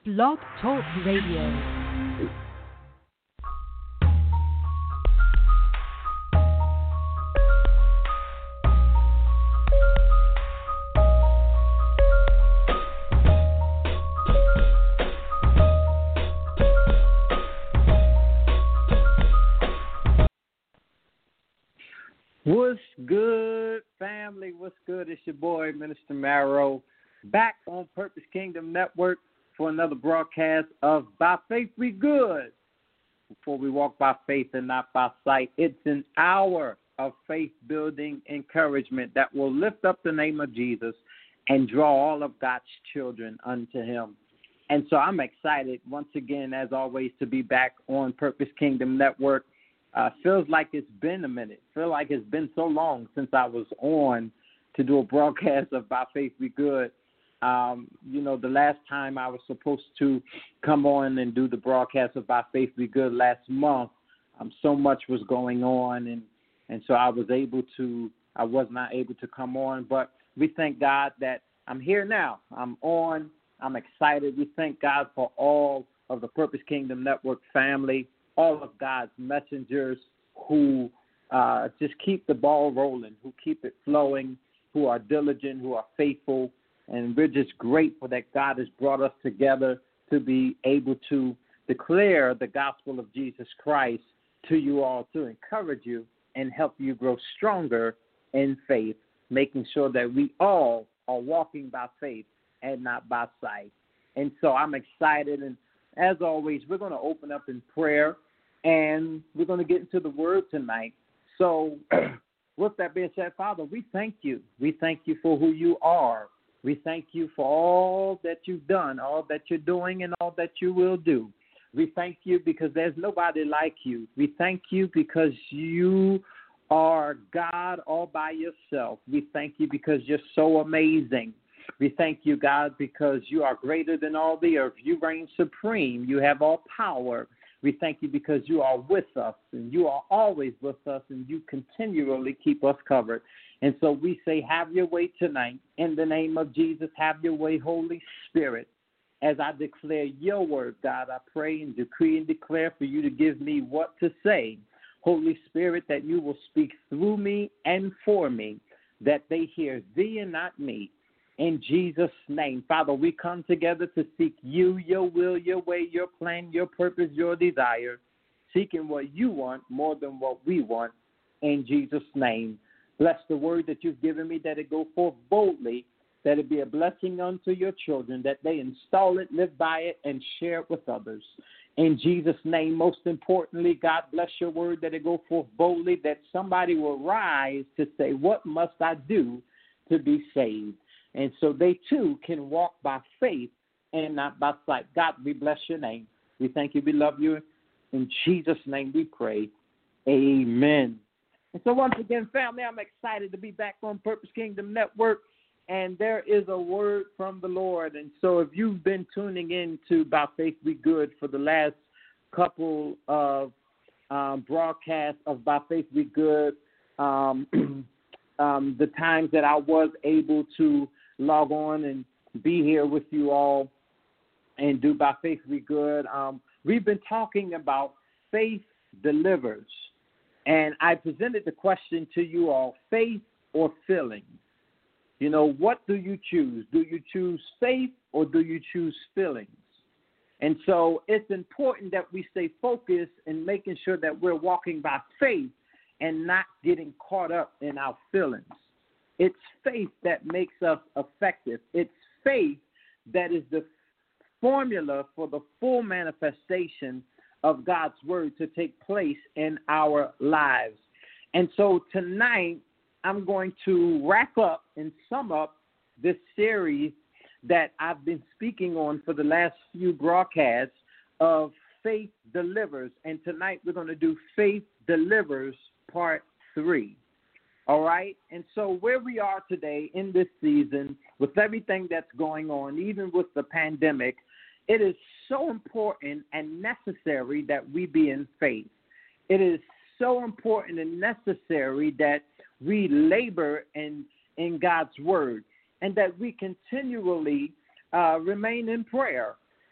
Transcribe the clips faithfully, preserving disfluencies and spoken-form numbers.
Blog Talk Radio. What's good, family? What's good? It's your boy, Minister Marrow, back on Purpose Kingdom Network for another broadcast of By Faith We Good. Before we walk by faith and not by sight, it's an hour of faith-building encouragement that will lift up the name of Jesus and draw all of God's children unto him. And so I'm excited, once again, as always, to be back on Purpose Kingdom Network. Uh, feels like it's been a minute. Feel like it's been so long since I was on to do a broadcast of By Faith We Good. Um, you know, the last time I was supposed to come on and do the broadcast of By Faith We Good last month, um, so much was going on, and, and so I was able to, I was not able to come on. But we thank God that I'm here now. I'm on. I'm excited. We thank God for all of the Purpose Kingdom Network family, all of God's messengers who uh, just keep the ball rolling, who keep it flowing, who are diligent, who are faithful. And we're just grateful that God has brought us together to be able to declare the gospel of Jesus Christ to you all, to encourage you and help you grow stronger in faith, making sure that we all are walking by faith and not by sight. And so I'm excited. And as always, we're going to open up in prayer. And we're going to get into the word tonight. So with that being said, Father, we thank you. We thank you for who you are. We thank you for all that you've done, all that you're doing, and all that you will do. We thank you because there's nobody like you. We thank you because you are God all by yourself. We thank you because you're so amazing. We thank you, God, because you are greater than all the earth. You reign supreme. You have all power. We thank you because you are with us, and you are always with us, and you continually keep us covered. And so we say, have your way tonight. In the name of Jesus, have your way, Holy Spirit. As I declare your word, God, I pray and decree and declare for you to give me what to say. Holy Spirit, that you will speak through me and for me, that they hear thee and not me. In Jesus' name, Father, we come together to seek you, your will, your way, your plan, your purpose, your desire, seeking what you want more than what we want. In Jesus' name, bless the word that you've given me, that it go forth boldly, that it be a blessing unto your children, that they install it, live by it, and share it with others. In Jesus' name, most importantly, God bless your word, that it go forth boldly, that somebody will rise to say, what must I do to be saved? And so they, too, can walk by faith and not by sight. God, we bless your name. We thank you. We love you. In Jesus' name we pray. Amen. And so once again, family, I'm excited to be back on Purpose Kingdom Network. And there is a word from the Lord. And so if you've been tuning in to By Faith We Good for the last couple of um, broadcasts of By Faith We Good, um, um, the times that I was able to log on and be here with you all and do By Faith We Good. Um, we've been talking about faith delivers. And I presented the question to you all, faith or feelings? You know, what do you choose? Do you choose faith or do you choose feelings? And so it's important that we stay focused in making sure that we're walking by faith and not getting caught up in our feelings. It's faith that makes us effective. It's faith that is the formula for the full manifestation of God's word to take place in our lives. And so tonight, I'm going to wrap up and sum up this series that I've been speaking on for the last few broadcasts of Faith Delivers. And tonight, we're going to do Faith Delivers Part three. All right, and so where we are today in this season, with everything that's going on, even with the pandemic, it is so important and necessary that we be in faith. It is so important and necessary that we labor in, in God's word and that we continually uh, remain in prayer.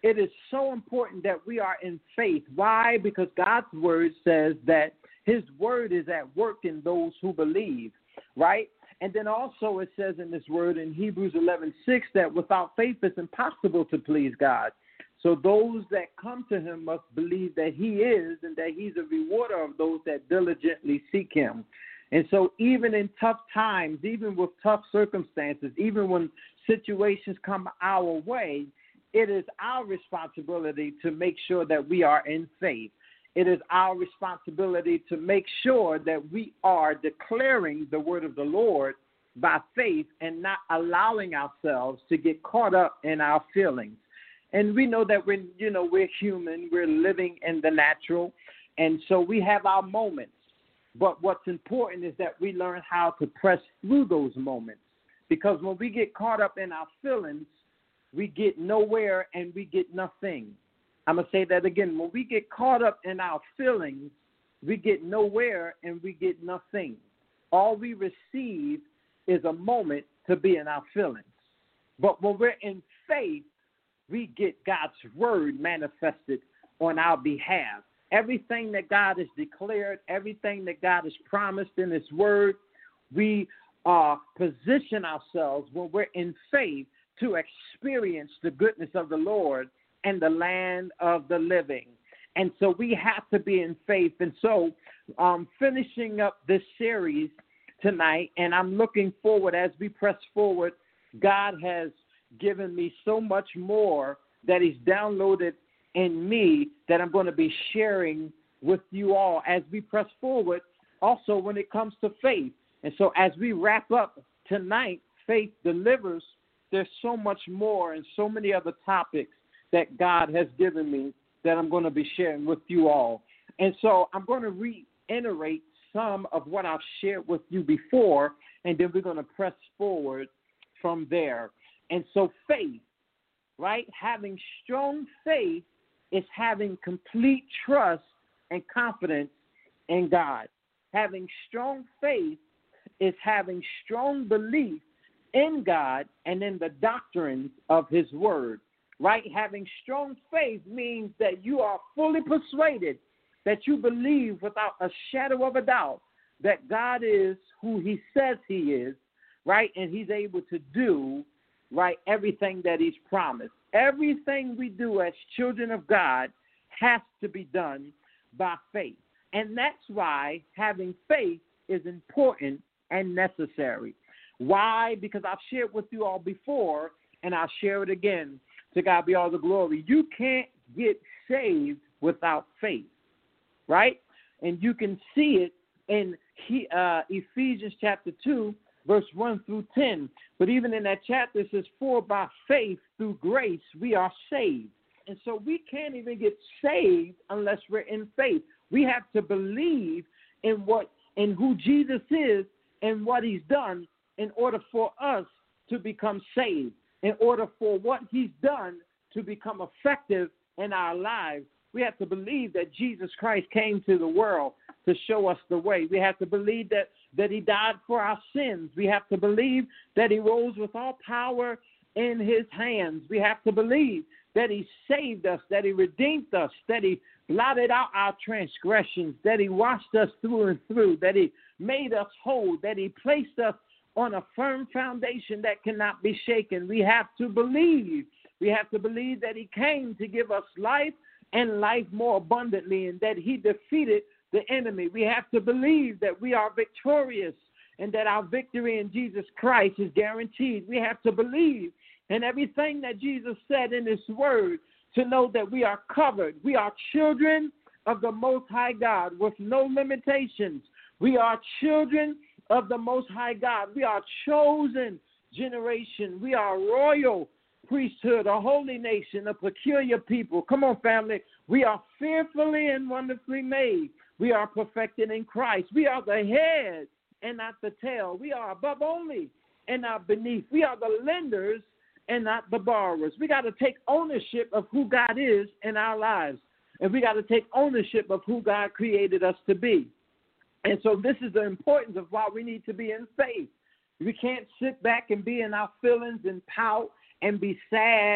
it is so important that we are in faith. Why? Because God's word says that his word is at work in those who believe, right? And then also it says in this word in Hebrews eleven six that without faith it's impossible to please God. So those that come to him must believe that he is and that he's a rewarder of those that diligently seek him. And so even in tough times, even with tough circumstances, even when situations come our way, it is our responsibility to make sure that we are in faith. It is our responsibility to make sure that we are declaring the word of the Lord by faith and not allowing ourselves to get caught up in our feelings. And we know that we're, you know, we're human, we're living in the natural, and so we have our moments. But what's important is that we learn how to press through those moments, because when we get caught up in our feelings, we get nowhere and we get nothing. I'm going to say that again. When we get caught up in our feelings, we get nowhere and we get nothing. All we receive is a moment to be in our feelings. But when we're in faith, we get God's word manifested on our behalf. Everything that God has declared, everything that God has promised in his word, we uh, position ourselves when we're in faith to experience the goodness of the Lord and the land of the living. And so we have to be in faith. And so um, finishing up this series tonight, and I'm looking forward as we press forward, God has given me so much more that he's downloaded in me that I'm going to be sharing with you all as we press forward, also when it comes to faith. And so as we wrap up tonight, Faith Delivers, there's so much more and so many other topics that God has given me that I'm going to be sharing with you all. And so I'm going to reiterate some of what I've shared with you before, and then we're going to press forward from there. And so faith, right? Having strong faith is having complete trust and confidence in God. Having strong faith is having strong belief in God and in the doctrines of his word, right? Having strong faith means that you are fully persuaded, that you believe without a shadow of a doubt that God is who he says he is, right? And he's able to do, right, everything that he's promised. Everything we do as children of God has to be done by faith. And that's why having faith is important and necessary. Why? Because I've shared with you all before, and I'll share it again. To God be all the glory. You can't get saved without faith, right? And you can see it in he, uh, Ephesians chapter two, verse one through ten. But even in that chapter, it says, for by faith through grace we are saved. And so we can't even get saved unless we're in faith. We have to believe in what, in who Jesus is and what he's done in order for us to become saved, in order for what he's done to become effective in our lives. We have to believe that Jesus Christ came to the world to show us the way. We have to believe that, that he died for our sins. We have to believe that he rose with all power in his hands. We have to believe that he saved us, that he redeemed us, that he blotted out our transgressions, that he washed us through and through, that he made us whole, that he placed us on a firm foundation that cannot be shaken. We have to believe. We have to believe that he came to give us life and life more abundantly, and that he defeated the enemy. We have to believe that we are victorious and that our victory in Jesus Christ is guaranteed. We have to believe in everything that Jesus said in his word to know that we are covered. We are children of the Most High God with no limitations. We are children of the Most High God. We are chosen generation. We are royal priesthood, a holy nation, a peculiar people. Come on, family. We are fearfully and wonderfully made. We are perfected in Christ. We are the head and not the tail. We are above only and not beneath. We are the lenders and not the borrowers. We got to take ownership of who God is in our lives. And we got to take ownership of who God created us to be. And so this is the importance of why we need to be in faith. We can't sit back and be in our feelings and pout and be sad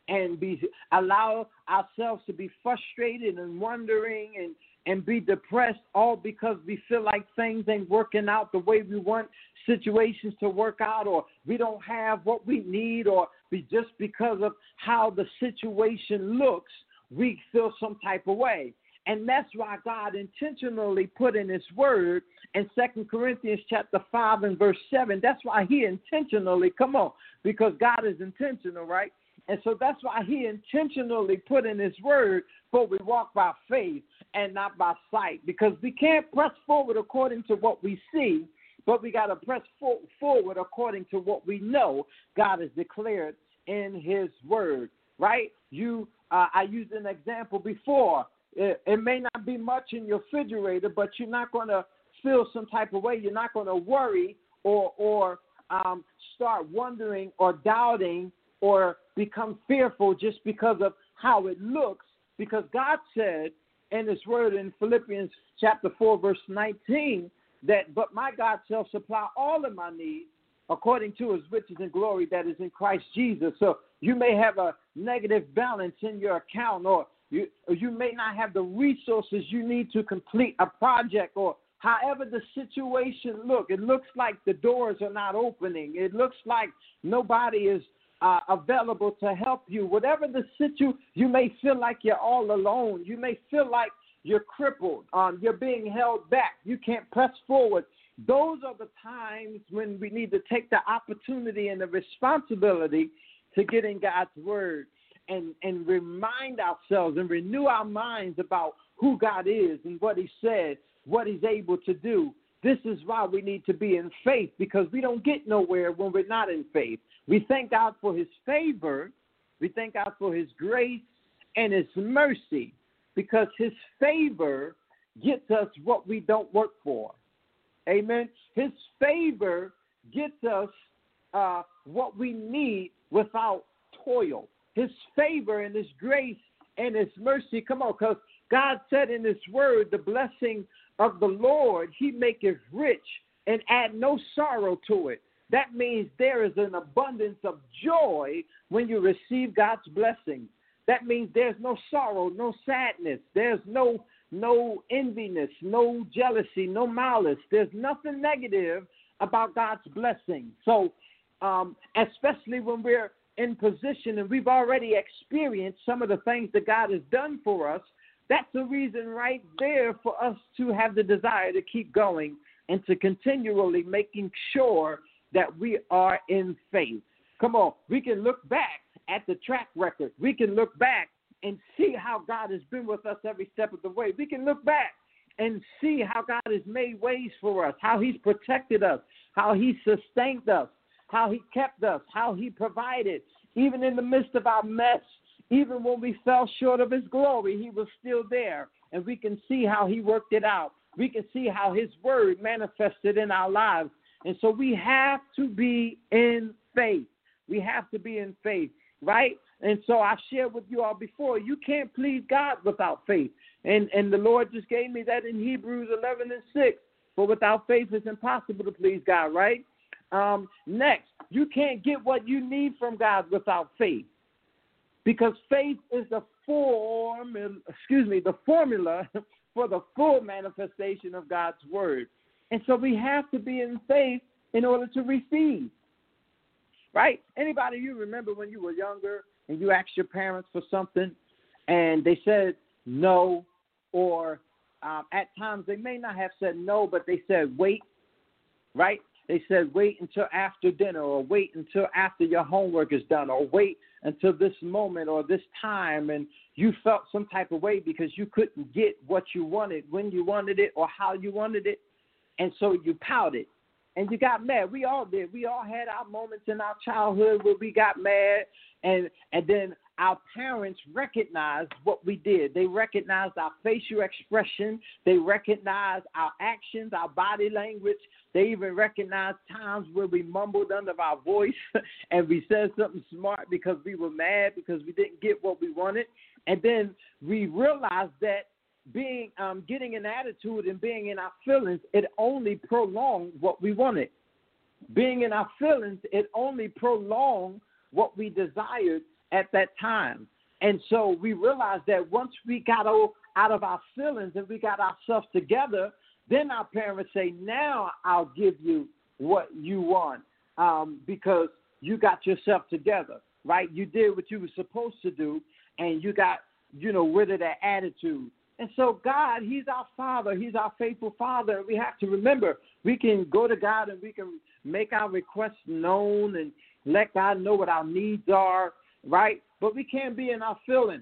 and be allow ourselves to be frustrated and wondering and, and be depressed, all because we feel like things ain't working out the way we want situations to work out, or we don't have what we need, or we just because of how the situation looks, we feel some type of way. And that's why God intentionally put in his word in Second Corinthians chapter five and verse seven. That's why he intentionally, come on, because God is intentional, right? And so that's why he intentionally put in his word, for we walk by faith and not by sight, because we can't press forward according to what we see, but we got to press for- forward according to what we know God has declared in his word, right? You, uh, I used an example before. It, it may not be much in your refrigerator, but you're not going to feel some type of way. You're not going to worry or or um, start wondering or doubting or become fearful just because of how it looks, because God said in his word in Philippians chapter four, verse nineteen, that but my God shall supply all of my needs according to his riches and glory that is in Christ Jesus. So you may have a negative balance in your account, or You, you may not have the resources you need to complete a project, or however the situation looks. It looks like the doors are not opening. It looks like nobody is uh, available to help you. Whatever the situation, you may feel like you're all alone. You may feel like you're crippled. Um, you're being held back. You can't press forward. Those are the times when we need to take the opportunity and the responsibility to get in God's word. And, and remind ourselves and renew our minds about who God is and what he said, what he's able to do. This is why we need to be in faith, because we don't get nowhere when we're not in faith. We thank God for his favor. We thank God for his grace and his mercy, because his favor gets us what we don't work for. Amen. His favor gets us uh, what we need without toil. His favor and his grace and his mercy. Come on, because God said in his word, the blessing of the Lord, he maketh rich and add no sorrow to it. That means there is an abundance of joy when you receive God's blessing. That means there's no sorrow, no sadness. There's no, no enviness, no jealousy, no malice. There's nothing negative about God's blessing. So um, especially when we're in position and we've already experienced some of the things that God has done for us, that's a reason right there for us to have the desire to keep going and to continually making sure that we are in faith. Come on, we can look back at the track record. We can look back and see how God has been with us every step of the way. We can look back and see how God has made ways for us, how he's protected us, how he sustained us, how he kept us, how he provided, even in the midst of our mess, even when we fell short of his glory, he was still there. And we can see how he worked it out. We can see how his word manifested in our lives. And so we have to be in faith. We have to be in faith, right? And so I shared with you all before, you can't please God without faith. And, and the Lord just gave me that in Hebrews eleven and six. For without faith, it's impossible to please God, right? Um, next, you can't get what you need from God without faith, because faith is the form, excuse me, the formula for the full manifestation of God's word. And so we have to be in faith in order to receive, right? Anybody, you remember when you were younger and you asked your parents for something and they said no, or um, at times they may not have said no, but they said wait, right? They said, wait until after dinner, or wait until after your homework is done, or wait until this moment or this time. And you felt some type of way because you couldn't get what you wanted, when you wanted it, or how you wanted it. And so you pouted and you got mad. We all did. We all had our moments in our childhood where we got mad. And, and then our parents recognized what we did. They recognized our facial expression. They recognized our actions, our body language. They even recognized times where we mumbled under our voice and we said something smart because we were mad because we didn't get what we wanted. And then we realized that being um, getting an attitude and being in our feelings, it only prolonged what we wanted. Being in our feelings, it only prolonged what we desired. at that time. And so we realized that once we got out of our feelings and we got ourselves together, then our parents say, now I'll give you what you want um, because you got yourself together, right? You did what you were supposed to do, and you got, you know, rid of that attitude. And so God, he's our Father. He's our faithful Father. And we have to remember, we can go to God and we can make our requests known and let God know what our needs are, right? But we can't be in our feelings.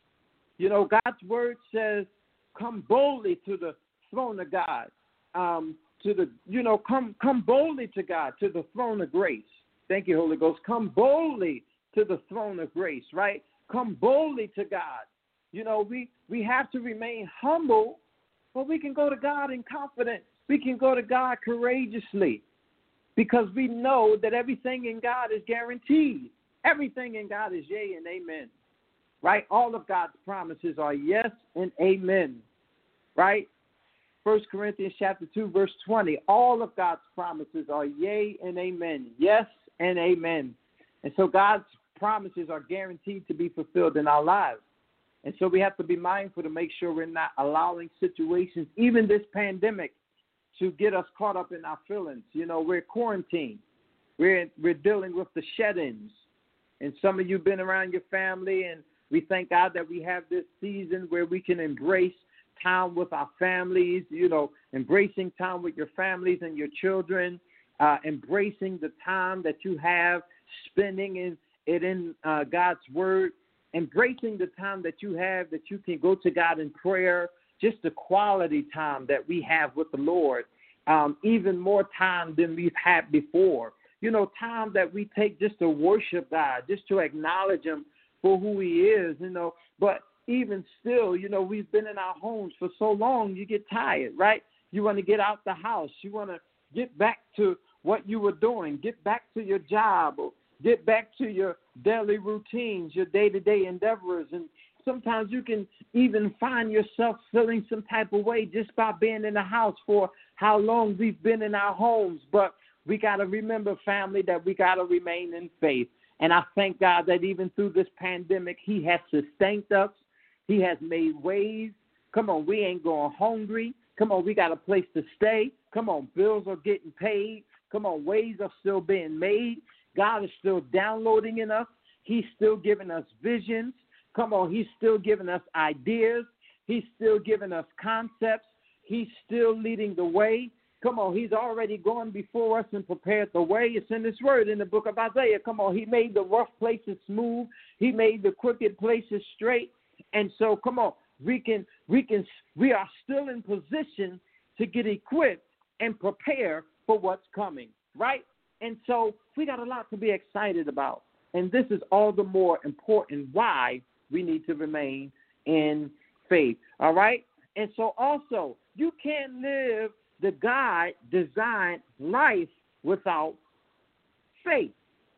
You know, God's word says, come boldly to the throne of God, um, to the, you know, come come boldly to God, to the throne of grace. Thank you, Holy Ghost. Come boldly to the throne of grace, right? Come boldly to God. You know, we, we have to remain humble, but we can go to God in confidence. We can go to God courageously because we know that everything in God is guaranteed. Everything in God is yea and amen, right? All of God's promises are yes and amen, right? First Corinthians chapter two, verse twenty, all of God's promises are yea and amen, yes and amen. And so God's promises are guaranteed to be fulfilled in our lives. And so we have to be mindful to make sure we're not allowing situations, even this pandemic, to get us caught up in our feelings. You know, we're quarantined. We're, we're dealing with the shed-ins. And some of you have been around your family, and we thank God that we have this season where we can embrace time with our families, you know, embracing time with your families and your children, uh, embracing the time that you have, spending in, it in uh, God's word, embracing the time that you have that you can go to God in prayer, just the quality time that we have with the Lord, um, even more time than we've had before. You know, time that we take just to worship God, just to acknowledge him for who he is, you know. But even still, you know, we've been in our homes for so long, you get tired, right? You want to get out the house. You want to get back to what you were doing, get back to your job, or get back to your daily routines, your day-to-day endeavors. And sometimes you can even find yourself feeling some type of way just by being in the house for how long we've been in our homes. But we got to remember, family, that we got to remain in faith. And I thank God that even through this pandemic, he has sustained us. He has made ways. Come on, we ain't going hungry. Come on, we got a place to stay. Come on, bills are getting paid. Come on, ways are still being made. God is still downloading in us. He's still giving us visions. Come on, he's still giving us ideas. He's still giving us concepts. He's still leading the way. Come on, he's already gone before us and prepared the way. It's in this word in the book of Isaiah. Come on, he made the rough places smooth. He made the crooked places straight. And so, come on, we can, we can, we are still in position to get equipped and prepare for what's coming, right? And so we got a lot to be excited about. And this is all the more important why we need to remain in faith, all right? And so also, you can't live the God-designed life without faith.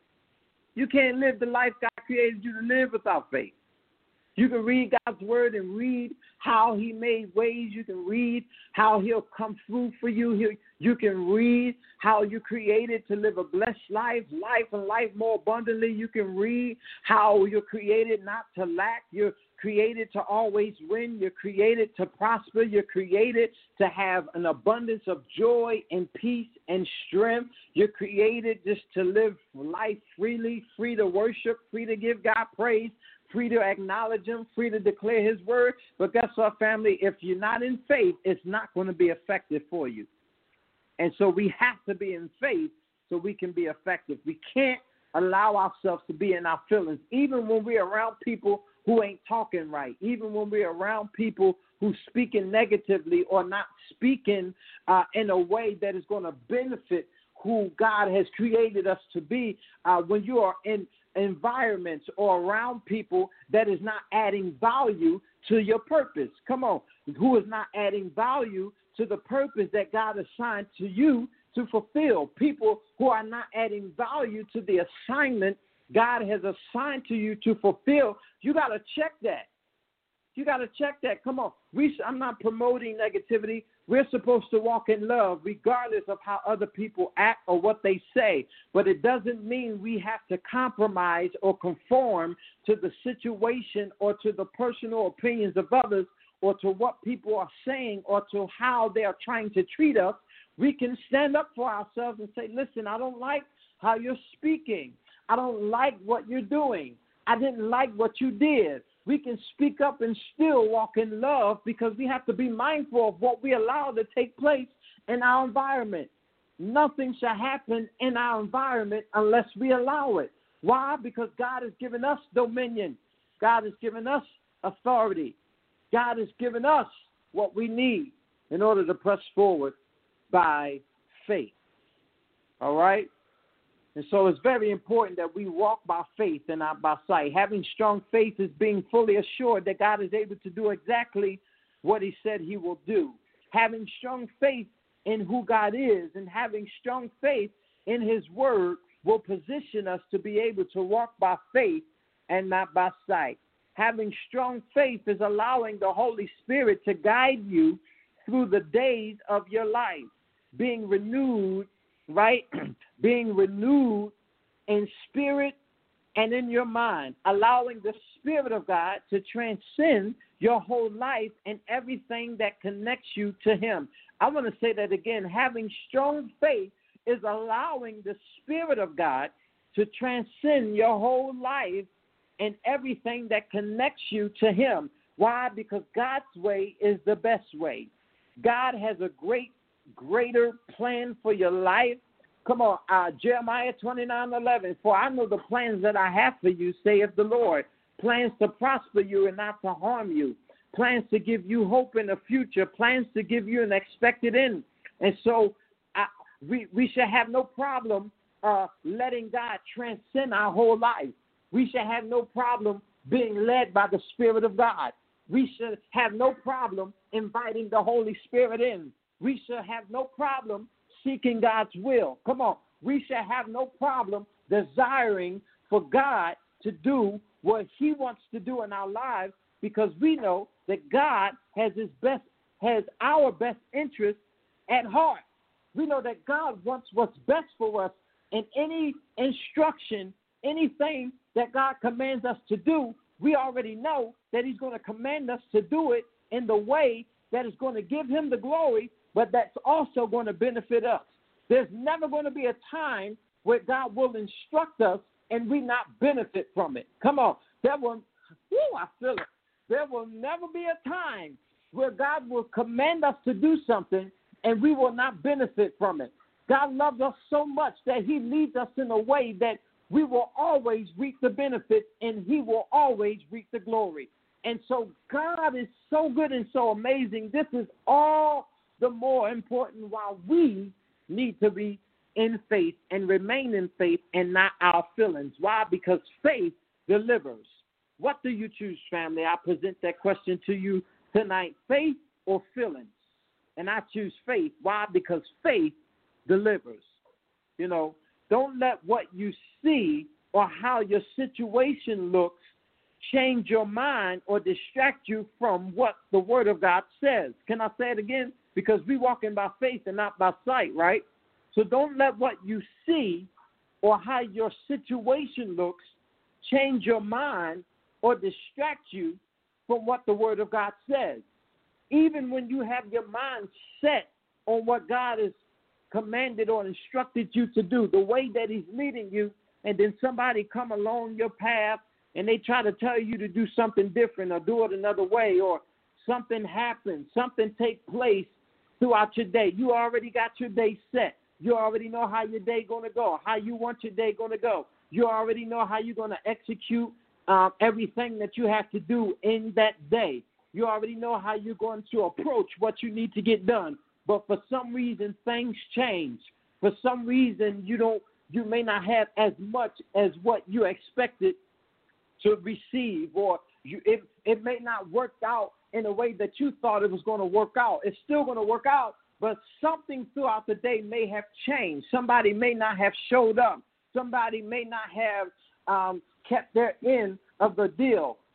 You can't live the life God created you to live without faith. You can read God's word and read how he made ways. You can read how he'll come through for you. He'll, you can read how you're created to live a blessed life, life and life more abundantly. You can read how you're created not to lack. You're created to always win. You're created to prosper. You're created to have an abundance of joy and peace and strength. You're created just to live life freely, free to worship, free to give God praise, free to acknowledge him, free to declare his word. But guess what, family? If you're not in faith, it's not going to be effective for you. And so we have to be in faith so we can be effective. We can't allow ourselves to be in our feelings, even when we're around people who ain't talking right, even when we're around people who speaking negatively or not speaking uh, in a way that is going to benefit who God has created us to be. Uh, when you are in environments or around people that is not adding value to your purpose. Come on, who is not adding value to the purpose that God assigned to you to fulfill. People who are not adding value to the assignment God has assigned to you to fulfill. You got to check that. You got to check that. Come on. We, I'm not promoting negativity. We're supposed to walk in love regardless of how other people act or what they say. But it doesn't mean we have to compromise or conform to the situation or to the personal opinions of others or to what people are saying or to how they are trying to treat us. We can stand up for ourselves and say, listen, I don't like how you're speaking. I don't like what you're doing. I didn't like what you did. We can speak up and still walk in love because we have to be mindful of what we allow to take place in our environment. Nothing shall happen in our environment unless we allow it. Why? Because God has given us dominion. God has given us authority. God has given us what we need in order to press forward by faith. All right? And so it's very important that we walk by faith and not by sight. Having strong faith is being fully assured that God is able to do exactly what he said he will do. Having strong faith in who God is and having strong faith in his word will position us to be able to walk by faith and not by sight. Having strong faith is allowing the Holy Spirit to guide you through the days of your life, being renewed right? Being renewed in spirit and in your mind, allowing the Spirit of God to transcend your whole life and everything that connects you to him. I want to say that again. Having strong faith is allowing the Spirit of God to transcend your whole life and everything that connects you to him. Why? Because God's way is the best way. God has a great greater plan for your life. Come on, uh, Jeremiah twenty-nine eleven. For I know the plans that I have for you, saith the Lord. Plans to prosper you and not to harm you. Plans to give you hope in the future. Plans to give you an expected end. And so I, we, we should have no problem uh, letting God transcend our whole life. We should have no problem being led by the Spirit of God. We should have no problem inviting the Holy Spirit in. We should have no problem seeking God's will. Come on. We should have no problem desiring for God to do what he wants to do in our lives because we know that God has his best, has our best interest at heart. We know that God wants what's best for us, and any instruction, anything that God commands us to do, we already know that he's going to command us to do it in the way that is going to give him the glory, but that's also going to benefit us. There's never going to be a time where God will instruct us and we not benefit from it. Come on. There will, whoo, I feel it. There will never be a time where God will command us to do something and we will not benefit from it. God loves us so much that he leads us in a way that we will always reap the benefits and he will always reap the glory. And so God is so good and so amazing. This is all the more important why we need to be in faith and remain in faith and not our feelings. Why? Because faith delivers. What do you choose, family? I present that question to you tonight, faith or feelings? And I choose faith. Why? Because faith delivers. You know, don't let what you see or how your situation looks change your mind or distract you from what the Word of God says. Can I say it again? Because we walking by faith and not by sight, right? So don't let what you see or how your situation looks change your mind or distract you from what the Word of God says. Even when you have your mind set on what God has commanded or instructed you to do, the way that he's leading you, and then somebody come along your path and they try to tell you to do something different or do it another way, or something happens, something take place throughout your day. You already got your day set. You already know how your day going to go, how you want your day going to go. You already know how you're going to execute um, everything that you have to do in that day. You already know how you're going to approach what you need to get done. But for some reason, things change. For some reason, you don't, you may not have as much as what you expected to receive, or you, it, it may not work out in a way that you thought it was going to work out. It's still going to work out, but something throughout the day may have changed. Somebody may not have showed up. Somebody may not have um, kept their end of the deal.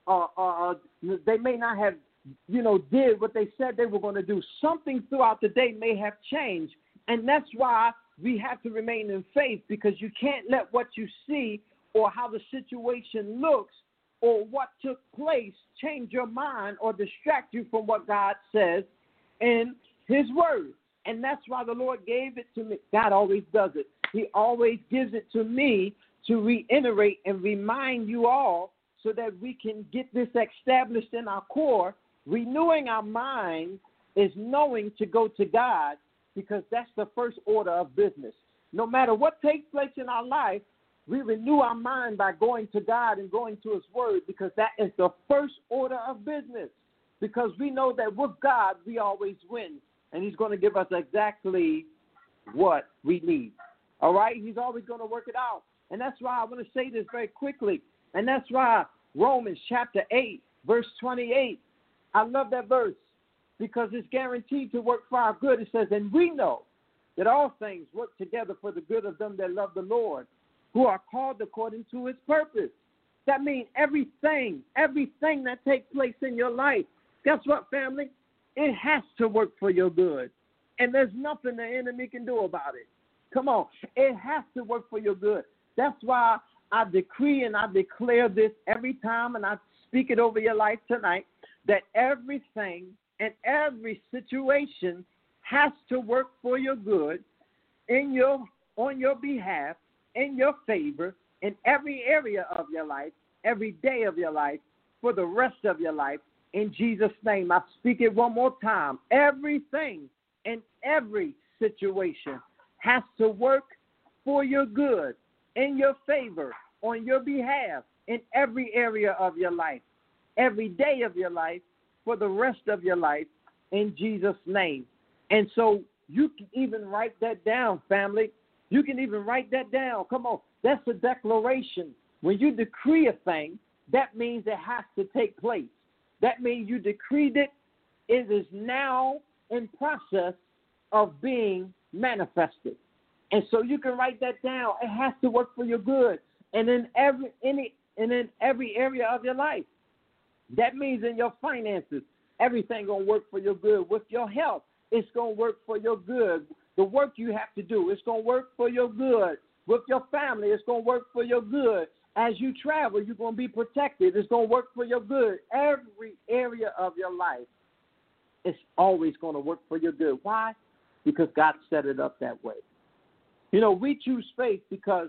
or, or, or they may not have, you know, did what they said they were going to do. Something throughout the day may have changed. And that's why we have to remain in faith, because you can't let what you see or how the situation looks or what took place change your mind or distract you from what God says in his word. And that's why the Lord gave it to me. God always does it. He always gives it to me to reiterate and remind you all so that we can get this established in our core. Renewing our mind is knowing to go to God, because that's the first order of business. No matter what takes place in our life, we renew our mind by going to God and going to his word, because that is the first order of business. Because we know that with God, we always win, and he's going to give us exactly what we need. All right? He's always going to work it out. And that's why I want to say this very quickly. And that's why Romans chapter eight, verse twenty-eight, I love that verse, because it's guaranteed to work for our good. It says, and we know that all things work together for the good of them that love the Lord, who are called according to his purpose. That means everything, everything that takes place in your life, guess what, family? It has to work for your good. And there's nothing the enemy can do about it. Come on. It has to work for your good. That's why I decree and I declare this every time, and I speak it over your life tonight, that everything and every situation has to work for your good, in your on your behalf, in your favor, in every area of your life, every day of your life, for the rest of your life. In Jesus' name, I speak it one more time. Everything and every situation has to work for your good, in your favor, on your behalf, in every area of your life, every day of your life, for the rest of your life, in Jesus' name. And so you can even write that down, family. You can even write that down. Come on. That's a declaration. When you decree a thing, that means it has to take place. That means you decreed it. It is now in process of being manifested. And so you can write that down. It has to work for your good. And in every any and in every area of your life. That means in your finances, everything going to work for your good. With your health, it's going to work for your good. The work you have to do, it's going to work for your good. With your family, it's going to work for your good. As you travel, you're going to be protected. It's going to work for your good. Every area of your life, it's always going to work for your good. Why? Because God set it up that way. You know, we choose faith because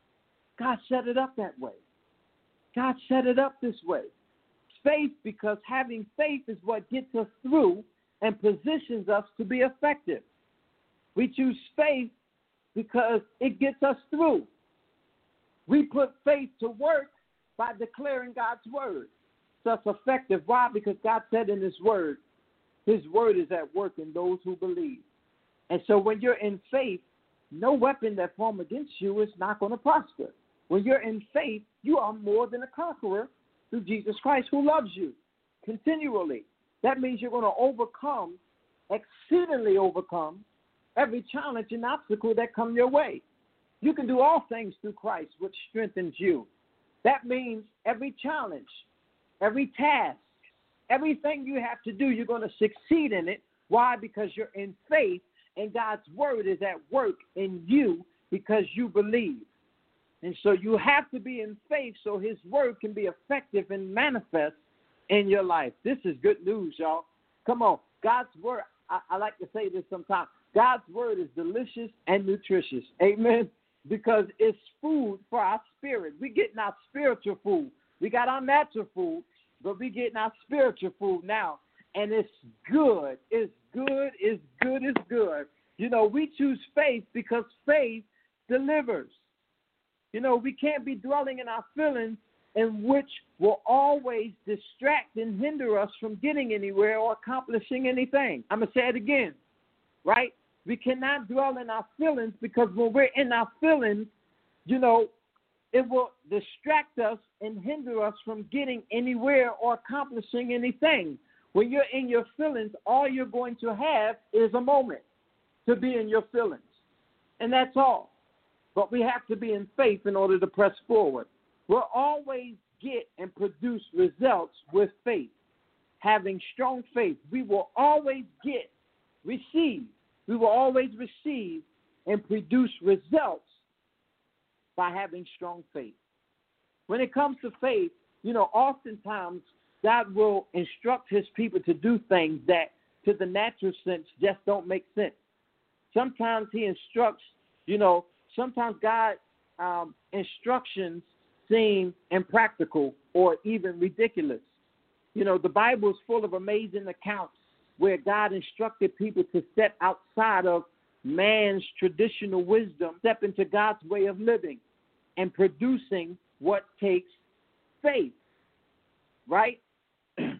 God set it up that way. God set it up this way. Faith, because having faith is what gets us through and positions us to be effective. We choose faith because it gets us through. We put faith to work by declaring God's word. So it's effective. Why? Because God said in his word, his word is at work in those who believe. And so when you're in faith, no weapon that forms against you is not going to prosper. When you're in faith, you are more than a conqueror through Jesus Christ, who loves you continually. That means you're going to overcome, exceedingly overcome, every challenge and obstacle that come your way. You can do all things through Christ, which strengthens you. That means every challenge, every task, everything you have to do, you're going to succeed in it. Why? Because you're in faith, and God's word is at work in you because you believe. And so you have to be in faith so his word can be effective and manifest in your life. This is good news, y'all. Come on. God's word, I, I like to say this sometimes, God's word is delicious and nutritious. Amen. Because it's food for our spirit. We're getting our spiritual food. We got our natural food, but we're getting our spiritual food now. And it's good. It's good. It's good. It's good. You know, we choose faith because faith delivers. You know, we can't be dwelling in our feelings, in which will always distract and hinder us from getting anywhere or accomplishing anything. I'm going to say it again, right? We cannot dwell in our feelings, because when we're in our feelings, you know, it will distract us and hinder us from getting anywhere or accomplishing anything. When you're in your feelings, all you're going to have is a moment to be in your feelings. And that's all. But we have to be in faith in order to press forward. We're always get and produce results with faith. Having strong faith, we will always get, receive, we will always receive and produce results by having strong faith. When it comes to faith, you know, oftentimes God will instruct his people to do things that to the natural sense just don't make sense. Sometimes he instructs, you know, sometimes God um, instructions seem impractical or even ridiculous. You know, the Bible is full of amazing accounts where God instructed people to step outside of man's traditional wisdom, step into God's way of living and producing what takes faith, right? it,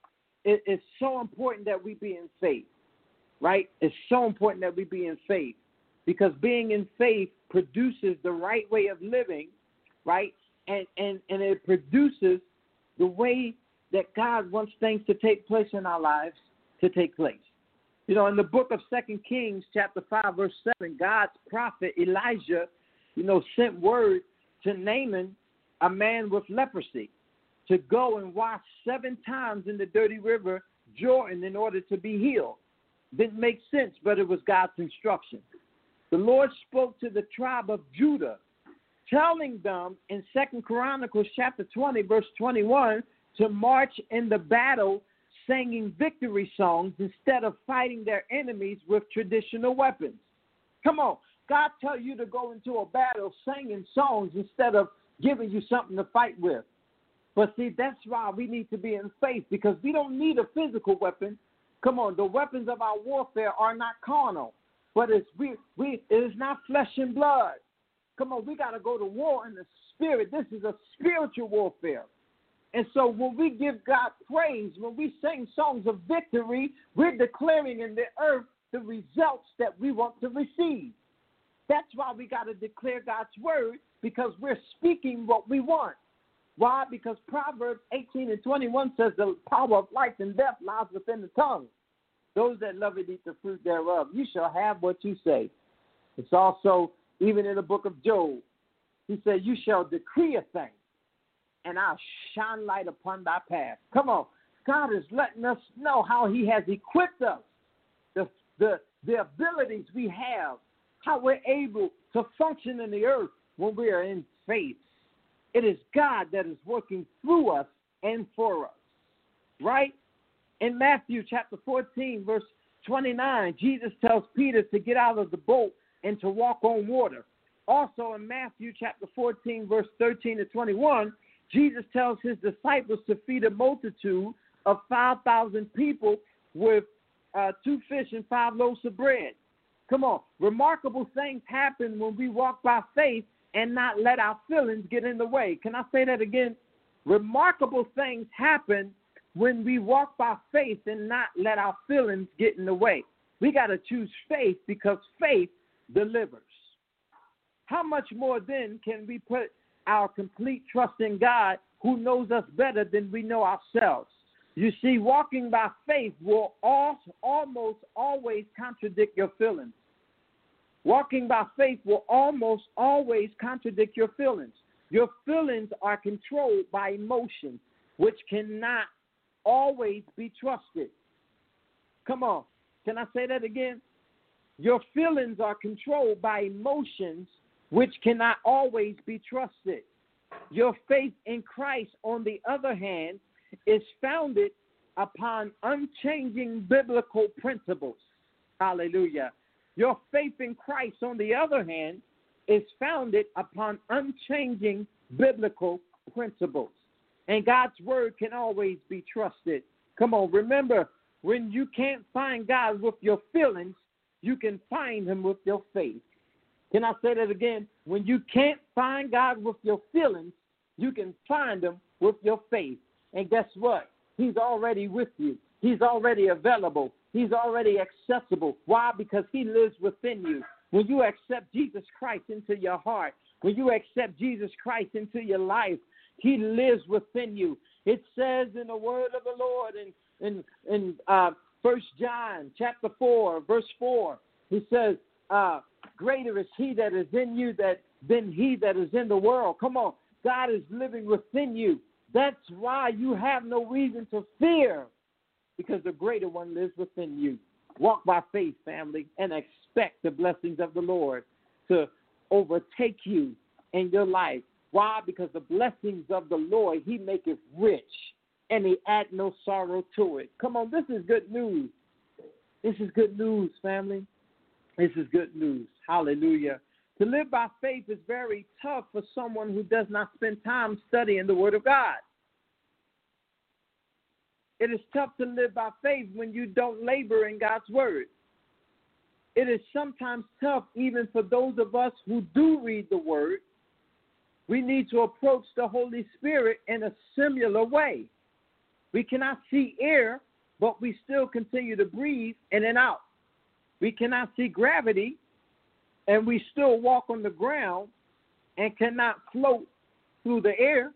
it's so important that we be in faith, right? It's so important that we be in faith because being in faith produces the right way of living, right? And, and, and it produces the way that God wants things to take place in our lives to take place. You know, in the book of Second Kings, chapter five, verse seven, God's prophet Elijah, you know, sent word to Naaman, a man with leprosy, to go and wash seven times in the dirty river Jordan in order to be healed. Didn't make sense, but it was God's instruction. The Lord spoke to the tribe of Judah, telling them in Second Chronicles chapter twenty, verse twenty-one, to march in the battle singing victory songs instead of fighting their enemies with traditional weapons. Come on, God tell you to go into a battle singing songs instead of giving you something to fight with. But see, that's why we need to be in faith because we don't need a physical weapon. Come on, the weapons of our warfare are not carnal, but it's we we it is not flesh and blood. Come on, we got to go to war in the spirit. This is a spiritual warfare. And so when we give God praise, when we sing songs of victory, we're declaring in the earth the results that we want to receive. That's why we got to declare God's word because we're speaking what we want. Why? Because Proverbs eighteen and twenty-one says the power of life and death lies within the tongue. Those that love it eat the fruit thereof. You shall have what you say. It's also, even in the book of Job, he said, you shall decree a thing, and I'll shine light upon thy path. Come on. God is letting us know how he has equipped us, the, the, the abilities we have, how we're able to function in the earth when we are in faith. It is God that is working through us and for us, right? In Matthew chapter fourteen, verse twenty-nine, Jesus tells Peter to get out of the boat and to walk on water. Also in Matthew chapter fourteen, verse thirteen to twenty-one, Jesus tells his disciples to feed a multitude of five thousand people with uh, two fish and five loaves of bread. Come on. Remarkable things happen when we walk by faith and not let our feelings get in the way. Can I say that again? Remarkable things happen when we walk by faith and not let our feelings get in the way. We got to choose faith because faith delivers. How much more then can we put our complete trust in God who knows us better than we know ourselves? You see, walking by faith will also, almost always contradict your feelings. Walking by faith will almost always contradict your feelings. Your feelings are controlled by emotions, which cannot always be trusted. Come on. Can I say that again? Your feelings are controlled by emotions, which cannot always be trusted. Your faith in Christ, on the other hand, is founded upon unchanging biblical principles. Hallelujah. Your faith in Christ, on the other hand, is founded upon unchanging biblical principles. And God's word can always be trusted. Come on, remember, when you can't find God with your feelings, you can find him with your faith. Can I say that again? When you can't find God with your feelings, you can find him with your faith. And guess what? He's already with you. He's already available. He's already accessible. Why? Because he lives within you. When you accept Jesus Christ into your heart, when you accept Jesus Christ into your life, he lives within you. It says in the word of the Lord in in, in uh, First John chapter four, verse four, he says, uh, greater is he that is in you that, than he that is in the world. Come on. God is living within you. That's why you have no reason to fear, because the greater one lives within you. Walk by faith, family, and expect the blessings of the Lord to overtake you in your life. Why? Because the blessings of the Lord, he maketh rich, and he add no sorrow to it. Come on, this is good news. This is good news, family. This is good news. Hallelujah. To live by faith is very tough for someone who does not spend time studying the Word of God. It is tough to live by faith when you don't labor in God's Word. It is sometimes tough even for those of us who do read the Word. We need to approach the Holy Spirit in a similar way. We cannot see air, but we still continue to breathe in and out. We cannot see gravity, and we still walk on the ground and cannot float through the air.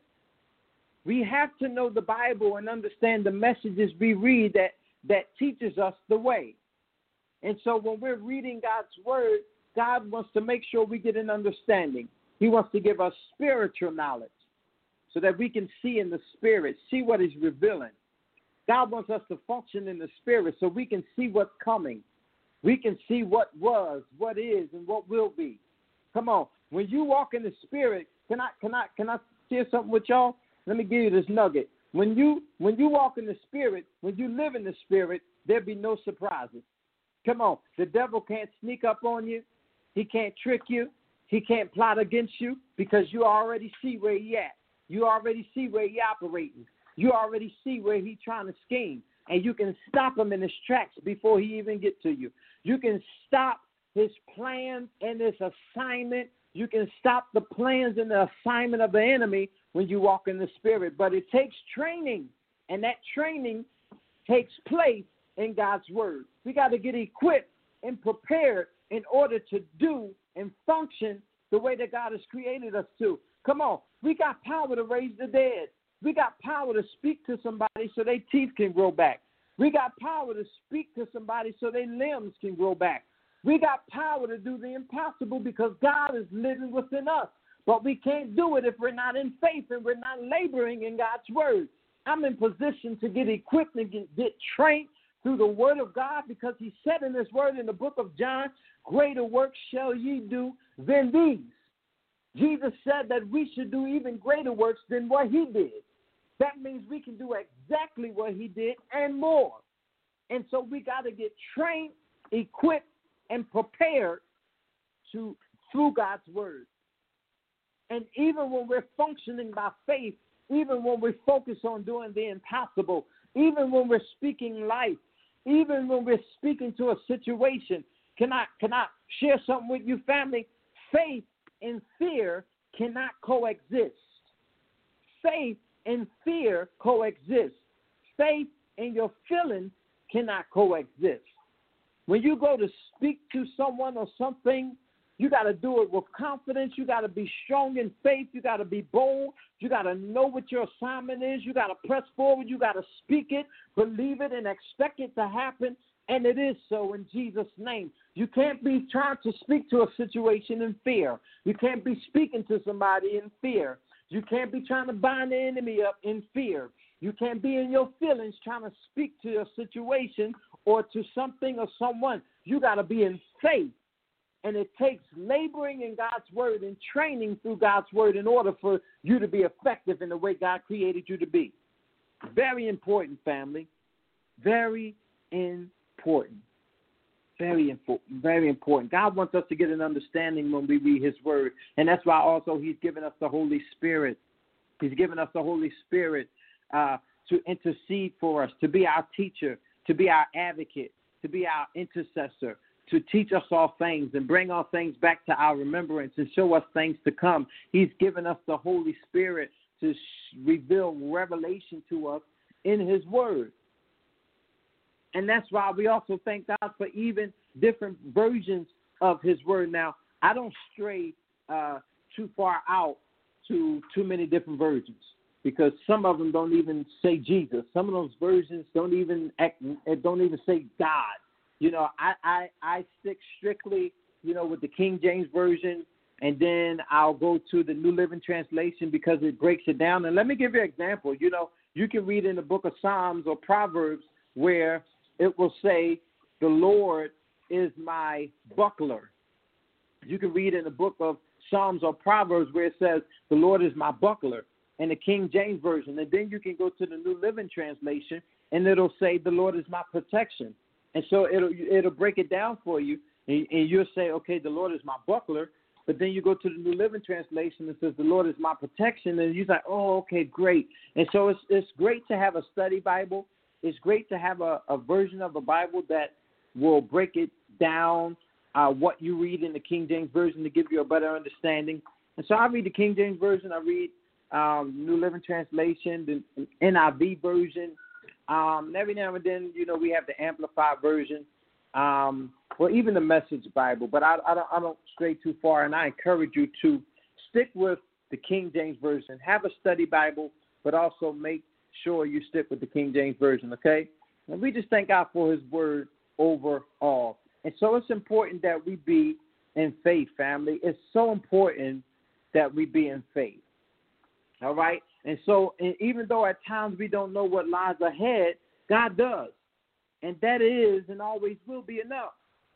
We have to know the Bible and understand the messages we read that, that teaches us the way. And so when we're reading God's Word, God wants to make sure we get an understanding. He wants to give us spiritual knowledge so that we can see in the Spirit, see what he's revealing. God wants us to function in the Spirit so we can see what's coming. We can see what was, what is, and what will be. Come on. When you walk in the Spirit, can I can I can I share something with y'all? Let me give you this nugget. When you when you walk in the Spirit, when you live in the Spirit, there'll be no surprises. Come on. The devil can't sneak up on you. He can't trick you. He can't plot against you because you already see where he at. You already see where he operating. You already see where he trying to scheme. And you can stop him in his tracks before he even get to you. You can stop his plans and his assignment. You can stop the plans and the assignment of the enemy when you walk in the Spirit. But it takes training, and that training takes place in God's Word. We got to get equipped and prepared in order to do and function the way that God has created us to. Come on. We got power to raise the dead. We got power to speak to somebody so their teeth can grow back. We got power to speak to somebody so their limbs can grow back. We got power to do the impossible because God is living within us. But we can't do it if we're not in faith and we're not laboring in God's Word. I'm in position to get equipped and get, get trained through the Word of God because he said in his Word in the book of John, greater works shall ye do than these. Jesus said that we should do even greater works than what he did. That means we can do exactly what he did and more. And so we got to get trained, equipped, and prepared to through God's Word. And even when we're functioning by faith, even when we focus on doing the impossible, even when we're speaking life, even when we're speaking to a situation, can I can I share something with you, family? Faith and fear cannot coexist. Faith and fear coexist. Faith and your feelings cannot coexist. When you go to speak to someone or something, you got to do it with confidence. You got to be strong in faith. You got to be bold. You got to know what your assignment is. You got to press forward. You got to speak it, believe it, and expect it to happen. And it is so in Jesus' name. You can't be trying to speak to a situation in fear. You can't be speaking to somebody in fear. You can't be trying to bind the enemy up in fear. You can't be in your feelings trying to speak to a situation or to something or someone. You got to be in faith. And it takes laboring in God's Word and training through God's Word in order for you to be effective in the way God created you to be. Very important, family. Very important. Very important. Very important. God wants us to get an understanding when we read his Word. And that's why also he's given us the Holy Spirit. He's given us the Holy Spirit uh, to intercede for us, to be our teacher, to be our advocate, to be our intercessor, to teach us all things and bring all things back to our remembrance and show us things to come. He's given us the Holy Spirit to sh- reveal revelation to us in his Word. And that's why we also thank God for even different versions of his Word. Now, I don't stray uh, too far out to too many different versions because some of them don't even say Jesus. Some of those versions don't even act, don't even say God. You know, I, I, I stick strictly, you know, with the King James Version and then I'll go to the New Living Translation because it breaks it down. And let me give you an example. You know, you can read in the book of Psalms or Proverbs where it will say, the Lord is my buckler. You can read in the book of Psalms or Proverbs where it says, the Lord is my buckler, in the King James Version. And then you can go to the New Living Translation, and it'll say, the Lord is my protection. And so it'll it'll break it down for you, and, and you'll say, okay, the Lord is my buckler. But then you go to the New Living Translation and says, the Lord is my protection. And you're like, oh, okay, great. And so it's it's great to have a study Bible. It's great to have a, a version of a Bible that will break it down, uh, what you read in the King James Version to give you a better understanding. And so I read the King James Version. I read um, New Living Translation, the N I V version. Um, and every now and then, you know, we have the Amplified version, um, or even the Message Bible. But I, I, don't, I don't stray too far, and I encourage you to stick with the King James Version. Have a study Bible, but also make sure you stick with the King James Version, okay? And we just thank God for his word overall. And so it's important that we be in faith, family. It's so important that we be in faith, all right? And so and even though at times we don't know what lies ahead, God does. And that is and always will be enough.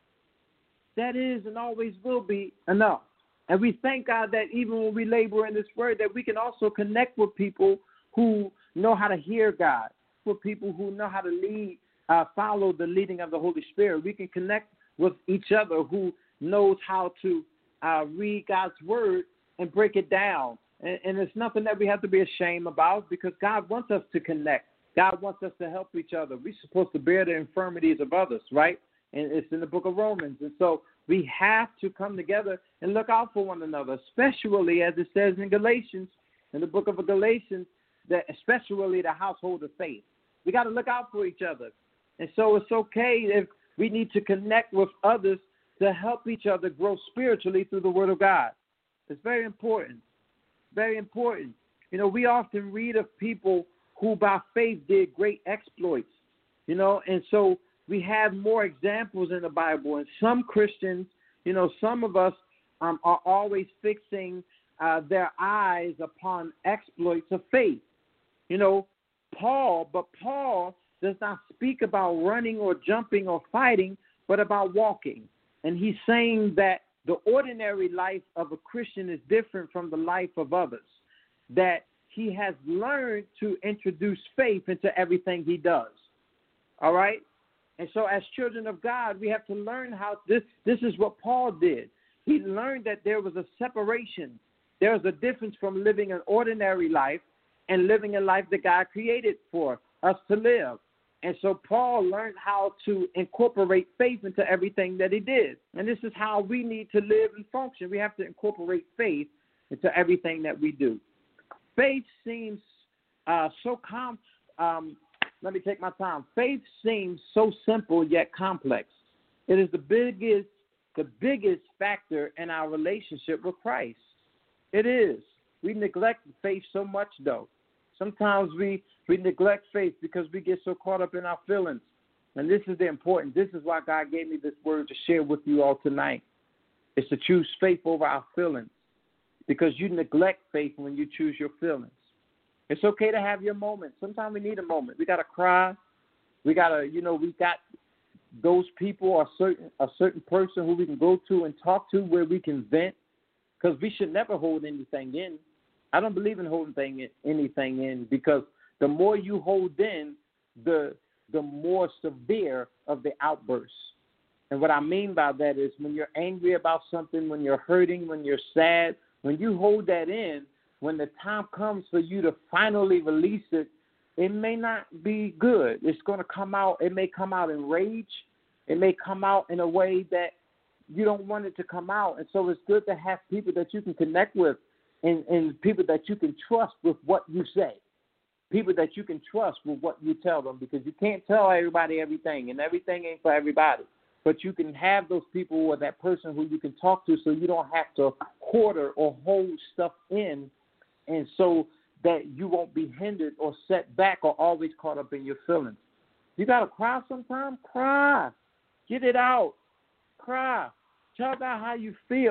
That is and always will be enough. And we thank God that even when we labor in this word, that we can also connect with people who know how to hear God, with people who know how to lead, uh, follow the leading of the Holy Spirit. We can connect with each other who knows how to uh, read God's word and break it down. And, and it's nothing that we have to be ashamed about, because God wants us to connect. God wants us to help each other. We're supposed to bear the infirmities of others, right? And it's in the book of Romans. And so we have to come together and look out for one another, especially as it says in Galatians, in the book of Galatians, that especially the household of faith. We got to look out for each other. And so it's okay if we need to connect with others to help each other grow spiritually through the word of God. It's very important. Very important. You know, we often read of people who by faith did great exploits, you know, and so we have more examples in the Bible. And some Christians, you know, some of us um, are always fixing uh, their eyes upon exploits of faith. You know, Paul, but Paul does not speak about running or jumping or fighting, but about walking. And he's saying that the ordinary life of a Christian is different from the life of others, that he has learned to introduce faith into everything he does. All right? And so as children of God, we have to learn how this, this is what Paul did. He learned that there was a separation. There was a difference from living an ordinary life and living a life that God created for us to live. And so Paul learned how to incorporate faith into everything that he did. And this is how we need to live and function. We have to incorporate faith into everything that we do. Faith seems uh, so com. Um, let me take my time. Faith seems so simple yet complex. It is the biggest, the biggest factor in our relationship with Christ. It is. We neglect faith so much, though. Sometimes we, we neglect faith because we get so caught up in our feelings. And this is the important. This is why God gave me this word to share with you all tonight. It's to choose faith over our feelings, because you neglect faith when you choose your feelings. It's okay to have your moments. Sometimes we need a moment. We got to cry. We got to, you know, we got those people or certain a certain person who we can go to and talk to where we can vent, because we should never hold anything in. I don't believe in holding thing, anything in, because the more you hold in, the the more severe of the outbursts. And what I mean by that is when you're angry about something, when you're hurting, when you're sad, when you hold that in, when the time comes for you to finally release it, it may not be good. It's going to come out. It may come out in rage. It may come out in a way that you don't want it to come out. And so it's good to have people that you can connect with, and, and people that you can trust with what you say, people that you can trust with what you tell them, because you can't tell everybody everything, and everything ain't for everybody. But you can have those people or that person who you can talk to, so you don't have to hoard or hold stuff in, and so that you won't be hindered or set back or always caught up in your feelings. You got to cry sometimes? Cry. Get it out. Cry. Tell God how you feel.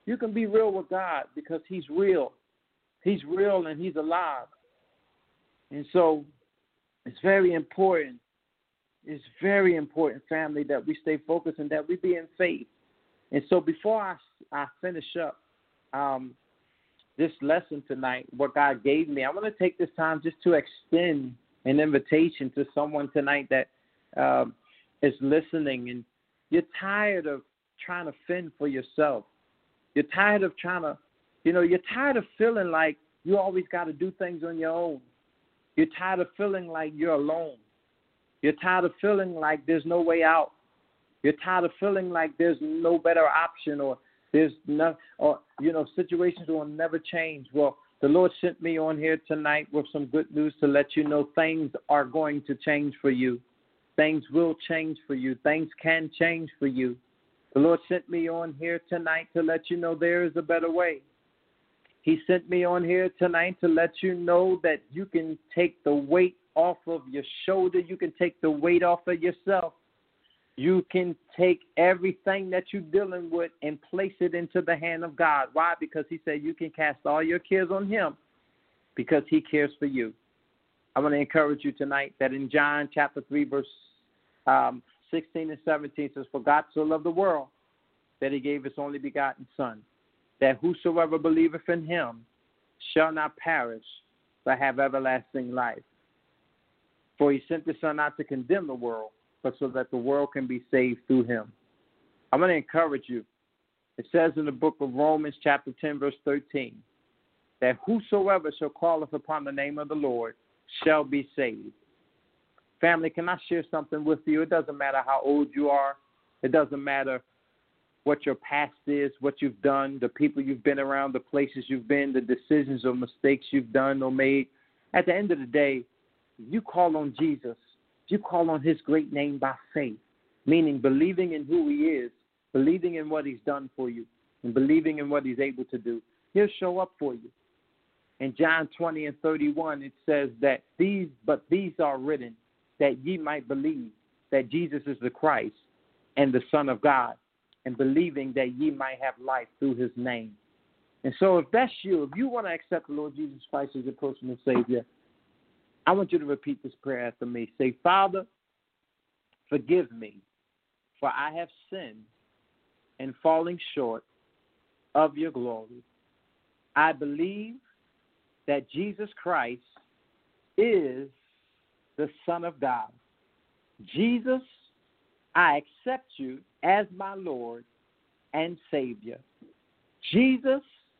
You can be real with God because he's real. He's real and he's alive. And so it's very important. It's very important, family, that we stay focused and that we be in faith. And so before I, I finish up um, this lesson tonight, what God gave me, I want to take this time just to extend an invitation to someone tonight that um, is listening, and you're tired of trying to fend for yourself. You're tired of trying to, you know, you're tired of feeling like you always got to do things on your own. You're tired of feeling like you're alone. You're tired of feeling like there's no way out. You're tired of feeling like there's no better option, or there's no, or, you know, situations will never change. Well, the Lord sent me on here tonight with some good news to let you know things are going to change for you. Things will change for you. Things can change for you. The Lord sent me on here tonight to let you know there is a better way. He sent me on here tonight to let you know that you can take the weight off of your shoulder. You can take the weight off of yourself. You can take everything that you're dealing with and place it into the hand of God. Why? Because he said you can cast all your cares on him because he cares for you. I want to encourage you tonight that in John chapter three, verse um, sixteen and seventeen, says, for God so loved the world that he gave his only begotten Son, that whosoever believeth in him shall not perish, but have everlasting life. For he sent the Son not to condemn the world, but so that the world can be saved through him. I'm going to encourage you. It says in the book of Romans chapter ten, verse thirteen, that whosoever shall calleth upon the name of the Lord shall be saved. Family, can I share something with you? It doesn't matter how old you are. It doesn't matter what your past is, what you've done, the people you've been around, the places you've been, the decisions or mistakes you've done or made. At the end of the day, you call on Jesus. You call on his great name by faith, meaning believing in who he is, believing in what he's done for you, and believing in what he's able to do. He'll show up for you. In John twenty and thirty-one, it says that these, but these are written that ye might believe that Jesus is the Christ and the Son of God, and believing that ye might have life through his name. And so if that's you, if you want to accept the Lord Jesus Christ as your personal Savior, I want you to repeat this prayer after me. Say, Father, forgive me, for I have sinned and falling short of your glory. I believe that Jesus Christ is the Son of God. Jesus, I accept you as my Lord and Savior. Jesus,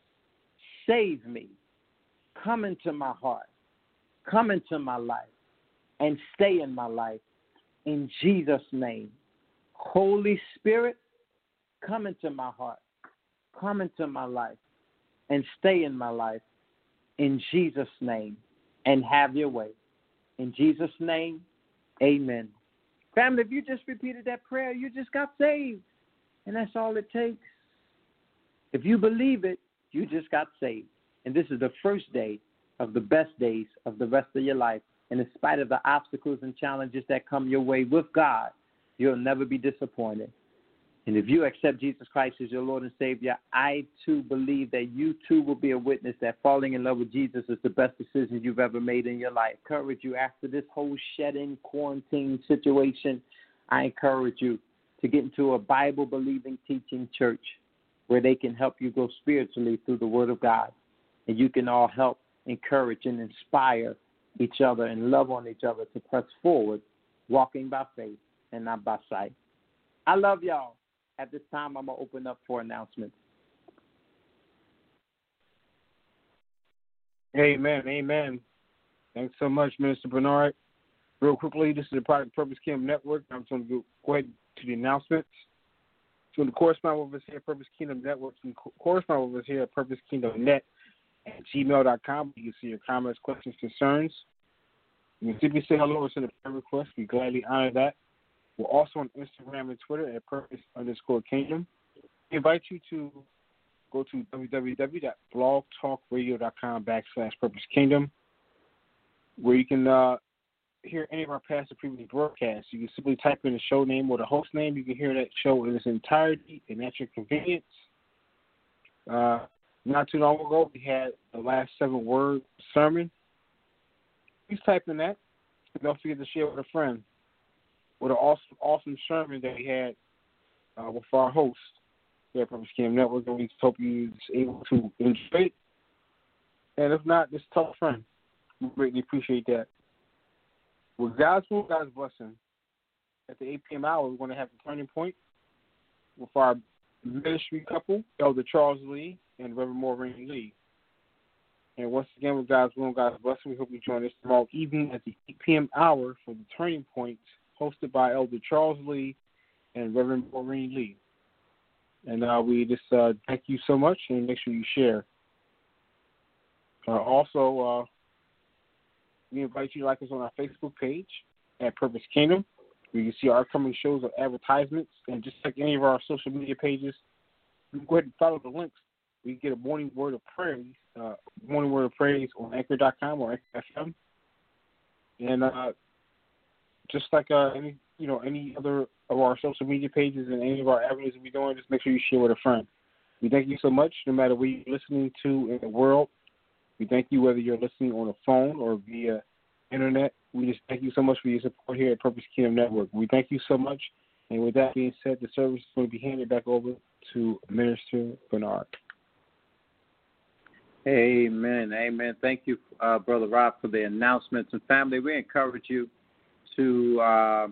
save me. Come into my heart. Come into my life and stay in my life in Jesus' name. Holy Spirit, come into my heart. Come into my life and stay in my life in Jesus' name, and have your way. In Jesus' name, amen. Family, if you just repeated that prayer, you just got saved. And that's all it takes. If you believe it, you just got saved. And this is the first day of the best days of the rest of your life. And in spite of the obstacles and challenges that come your way with God, you'll never be disappointed. And if you accept Jesus Christ as your Lord and Savior, I too believe that you too will be a witness that falling in love with Jesus is the best decision you've ever made in your life. I encourage you, after this whole shedding quarantine situation, I encourage you to get into a Bible-believing teaching church where they can help you grow spiritually through the Word of God. And you can all help, encourage, and inspire each other and love on each other to press forward, walking by faith and not by sight. I love y'all. At this time, I'm going to open up for announcements. Amen. Amen. Thanks so much, Minister Bernard. Real quickly, this is the Product Purpose Kingdom Network. I'm going to go ahead to the announcements. So the correspondent with us here at Purpose Kingdom Network, and correspondent with us here at Purpose Kingdom Net at gmail dot com. You can see your comments, questions, concerns. You can simply say hello or send a prayer request. We gladly honor that. We're also on Instagram and Twitter at Purpose underscore Kingdom. We invite you to go to w w w dot blog talk radio dot com backslash Purpose Kingdom, where you can uh, hear any of our past or previous broadcasts. You can simply type in the show name or the host name. You can hear that show in its entirety and at your convenience. Uh, not too long ago, we had the last seven word sermon. Please type in that. And don't forget to share with a friend. What an awesome, awesome sermon that we had uh, with our host here at Purpose Kingdom Network. And we hope you're able to enjoy it. And if not, just tell a friend. We greatly appreciate that. With God's will, God's blessing, at the eight p.m. hour, we're going to have the turning point with our ministry couple, Elder Charles Lee and Reverend Maureen Lee. And once again, with God's will and God's blessing, we hope you join us tomorrow evening at the eight p.m. hour for the turning point, hosted by Elder Charles Lee and Reverend Maureen Lee. And uh, we just uh, thank you so much, and make sure you share. Uh, also, uh, we invite you to like us on our Facebook page at Purpose Kingdom, where you can see our upcoming shows or advertisements. And just like any of our social media pages, you can go ahead and follow the links. We get a morning word of praise, uh, morning word of praise on anchor dot com or Anchor F M. And uh, just like uh, any, you know, any other of our social media pages and any of our avenues that we're doing, just make sure you share with a friend. We thank you so much, no matter where you're listening to in the world. We thank you whether you're listening on a phone or via internet. We just thank you so much for your support here at Purpose Kingdom Network. We thank you so much. And with that being said, the service is going to be handed back over to Minister Bernard. Amen. Amen. Thank you, uh, Brother Rob, for the announcements. And family, we encourage you to uh,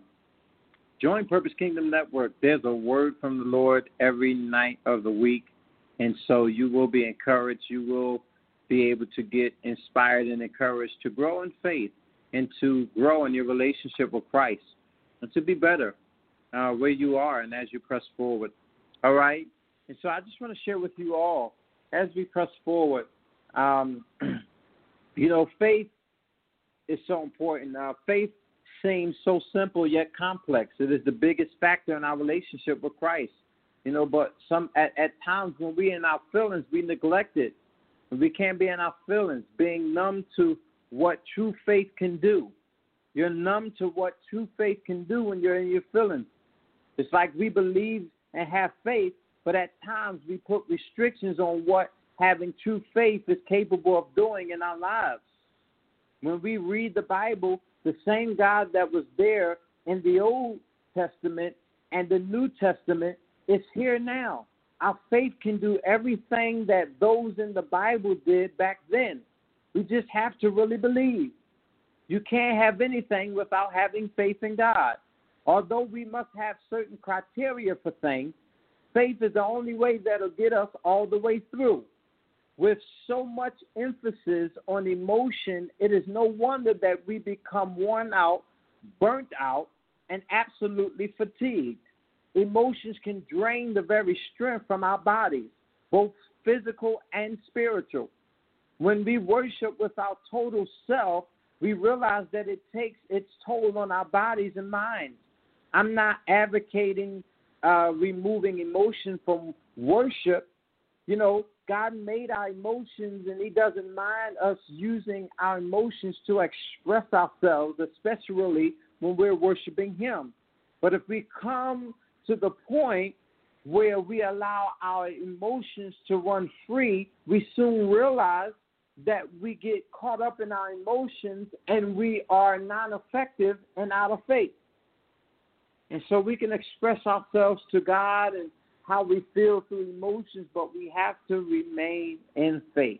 join Purpose Kingdom Network. There's a word from the Lord every night of the week. And so you will be encouraged. You will be able to get inspired and encouraged to grow in faith and to grow in your relationship with Christ and to be better uh, where you are and as you press forward. All right? And so I just want to share with you all, as we press forward, um, you know, faith is so important. Uh, faith seems so simple yet complex. It is the biggest factor in our relationship with Christ. You know, but some at, at times when we're in our feelings, we neglect it. We can't be in our feelings, being numb to what true faith can do. You're numb to what true faith can do when you're in your feelings. It's like we believe and have faith, but at times we put restrictions on what having true faith is capable of doing in our lives. When we read the Bible, the same God that was there in the Old Testament and the New Testament is here now. Our faith can do everything that those in the Bible did back then. We just have to really believe. You can't have anything without having faith in God. Although we must have certain criteria for things, faith is the only way that'll get us all the way through. With so much emphasis on emotion, it is no wonder that we become worn out, burnt out, and absolutely fatigued. Emotions can drain the very strength from our bodies, both physical and spiritual. When we worship with our total self, we realize that it takes its toll on our bodies and minds. I'm not advocating uh, removing emotion from worship. You know, God made our emotions, and he doesn't mind us using our emotions to express ourselves, especially when we're worshiping him. But if we come to the point where we allow our emotions to run free, we soon realize that we get caught up in our emotions and we are non-effective and out of faith. And so we can express ourselves to God and how we feel through emotions, but we have to remain in faith.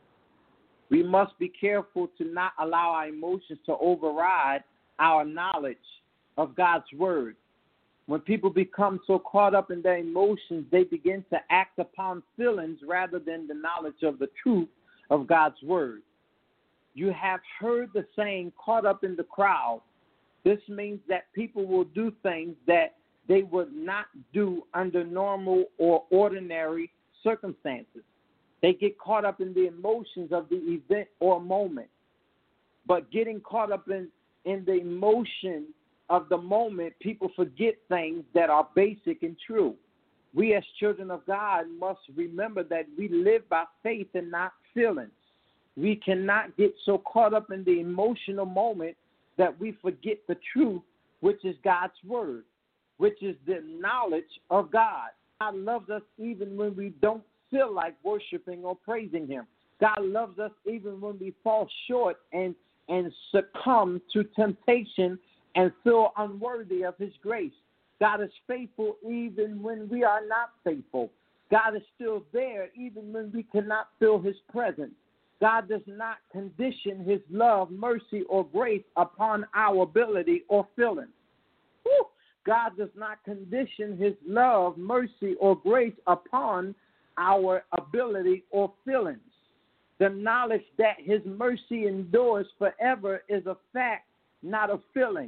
We must be careful to not allow our emotions to override our knowledge of God's word. When people become so caught up in their emotions, they begin to act upon feelings rather than the knowledge of the truth of God's word. You have heard the saying, caught up in the crowd. This means that people will do things that they would not do under normal or ordinary circumstances. They get caught up in the emotions of the event or moment. But getting caught up in, in the emotion of the moment, people forget things that are basic and true. We as children of God must remember that we live by faith and not feelings. We cannot get so caught up in the emotional moment that we forget the truth, which is God's word, which is the knowledge of God. God loves us even when we don't feel like worshiping or praising him. God loves us even when we fall short and, and succumb to temptation and feel unworthy of his grace. God is faithful even when we are not faithful. God is still there even when we cannot feel his presence. God does not condition his love, mercy, or grace upon our ability or feelings. Whew. God does not condition his love, mercy, or grace upon our ability or feelings. The knowledge that his mercy endures forever is a fact, not a feeling.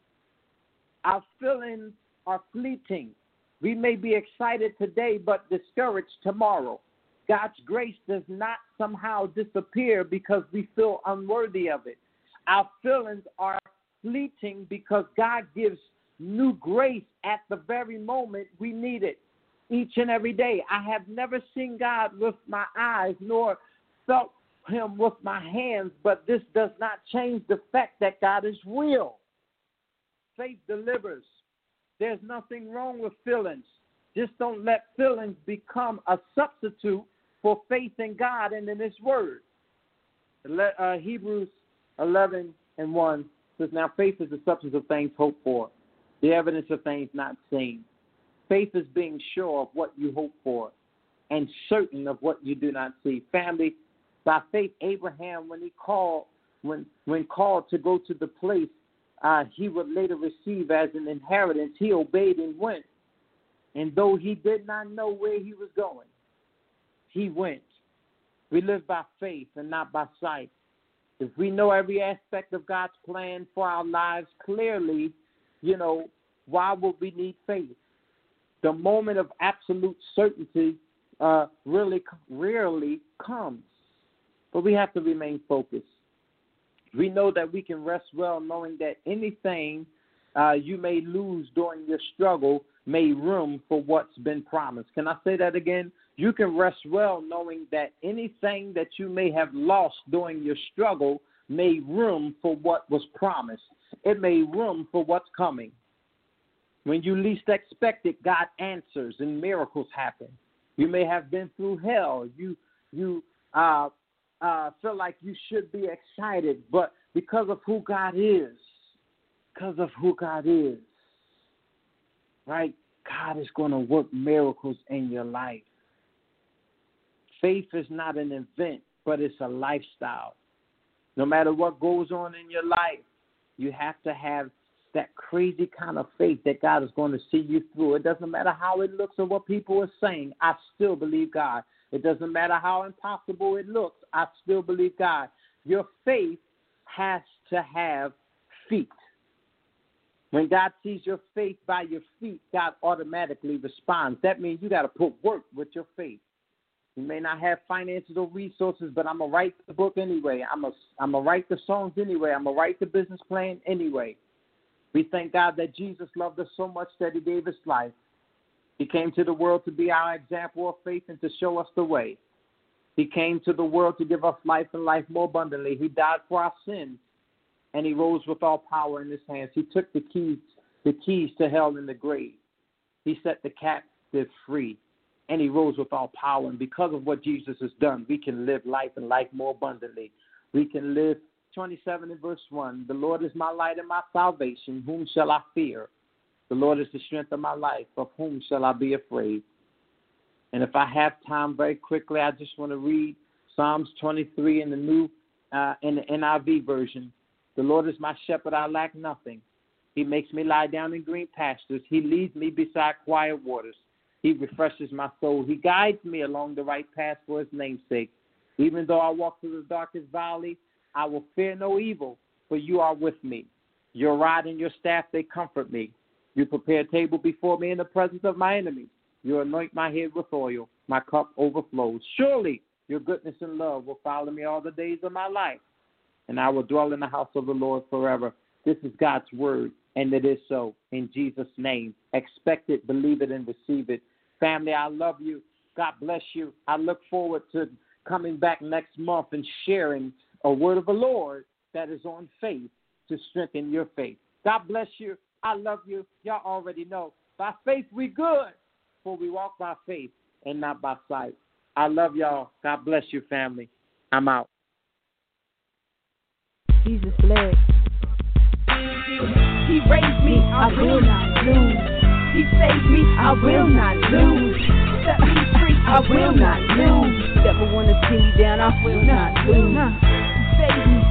Our feelings are fleeting. We may be excited today but discouraged tomorrow. God's grace does not somehow disappear because we feel unworthy of it. Our feelings are fleeting because God gives new grace at the very moment we need it. Each and every day. I have never seen God with my eyes nor felt him with my hands, but this does not change the fact that God is real. Faith delivers. There's nothing wrong with feelings. Just don't let feelings become a substitute for faith in God and in his word. Uh, Hebrews eleven and one says, now faith is the substance of things hoped for, the evidence of things not seen. Faith is being sure of what you hope for and certain of what you do not see. Family, by faith, Abraham, when he called, when when called to go to the place uh, he would later receive as an inheritance, he obeyed and went. And though he did not know where he was going, he went. We live by faith and not by sight. If we know every aspect of God's plan for our lives clearly, you know, why would we need faith? The moment of absolute certainty uh, really rarely comes, but we have to remain focused. We know that we can rest well knowing that anything uh, you may lose during your struggle may room for what's been promised. Can I say that again? You can rest well knowing that anything that you may have lost during your struggle may room for what was promised. It may room for what's coming. When you least expect it, God answers and miracles happen. You may have been through hell. You you uh, uh, feel like you should be excited, but because of who God is, because of who God is, right? God is going to work miracles in your life. Faith is not an event, but it's a lifestyle. No matter what goes on in your life, you have to have that crazy kind of faith that God is going to see you through. It doesn't matter how it looks or what people are saying. I still believe God. It doesn't matter how impossible it looks. I still believe God. Your faith has to have feet. When God sees your faith by your feet, God automatically responds. That means you got to put work with your faith. You may not have finances or resources, but I'm going to write the book anyway. I'm going I'm to write the songs anyway. I'm going to write the business plan anyway. We thank God that Jesus loved us so much that he gave his life. He came to the world to be our example of faith and to show us the way. He came to the world to give us life and life more abundantly. He died for our sins, and he rose with all power in his hands. He took the keys, the keys to hell and the grave. He set the captive free, and he rose with all power. And because of what Jesus has done, we can live life and life more abundantly. We can live twenty-seven in verse one, the Lord is my light and my salvation. Whom shall I fear? The Lord is the strength of my life. Of whom shall I be afraid? And if I have time very quickly, I just want to read Psalms twenty-three in the new, uh, in the N I V version. The Lord is my shepherd, I lack nothing. He makes me lie down in green pastures. He leads me beside quiet waters. He refreshes my soul. He guides me along the right path for his name's sake. Even though I walk through the darkest valley, I will fear no evil, for you are with me. Your rod and your staff, they comfort me. You prepare a table before me in the presence of my enemies. You anoint my head with oil. My cup overflows. Surely your goodness and love will follow me all the days of my life, and I will dwell in the house of the Lord forever. This is God's word, and it is so. In Jesus' name, expect it, believe it, and receive it. Family, I love you. God bless you. I look forward to coming back next month and sharing a word of the Lord that is on faith to strengthen your faith. God bless you. I love you. Y'all already know. By faith we good, for we walk by faith and not by sight. I love y'all. God bless you, family. I'm out. Jesus bled. He raised me, I will not lose. He saved me, I will not lose. Set me free, I will not lose. Never wanna see me down, I will not lose. He saved me.